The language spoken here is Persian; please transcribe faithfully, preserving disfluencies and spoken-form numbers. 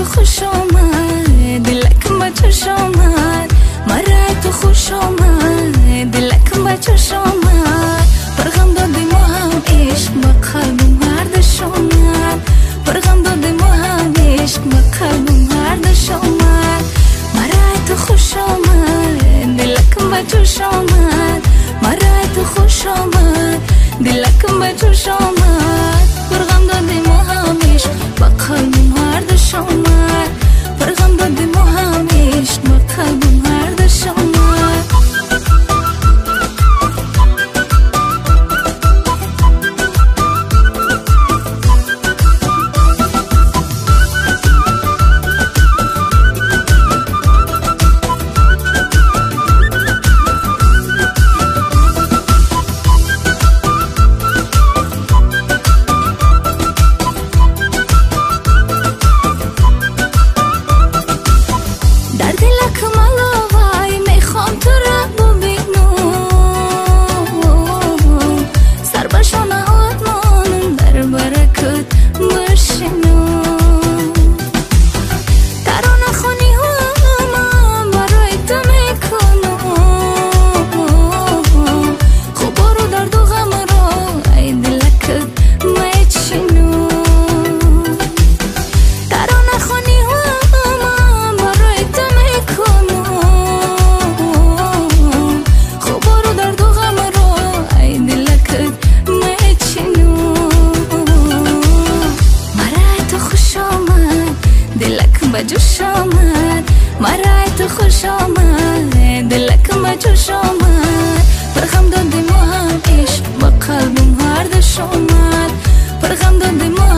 تو خوش آمد دلکم با چش آمد مرای تو خوش آمد دلکم با چش آمد پرغم دادی ما هم عشق با قلبم هردش آمد پرغم دادی ما هم عشق با قلبم هردش آمد مرای تو خوش آمد دلکم با چش آمد مرای تو خوش آمد دلکم با چش آمد پرغم دادی ما هم عشق با قلبم هردش آمد پرغم دادی ما هم عشق با قلبم هردش آمد جوش آمد مرای تو خوش آمد دلکم با جوش آمد پرغم دادی ما هم عشق با قلبم هردش آمد پرغم دادی ما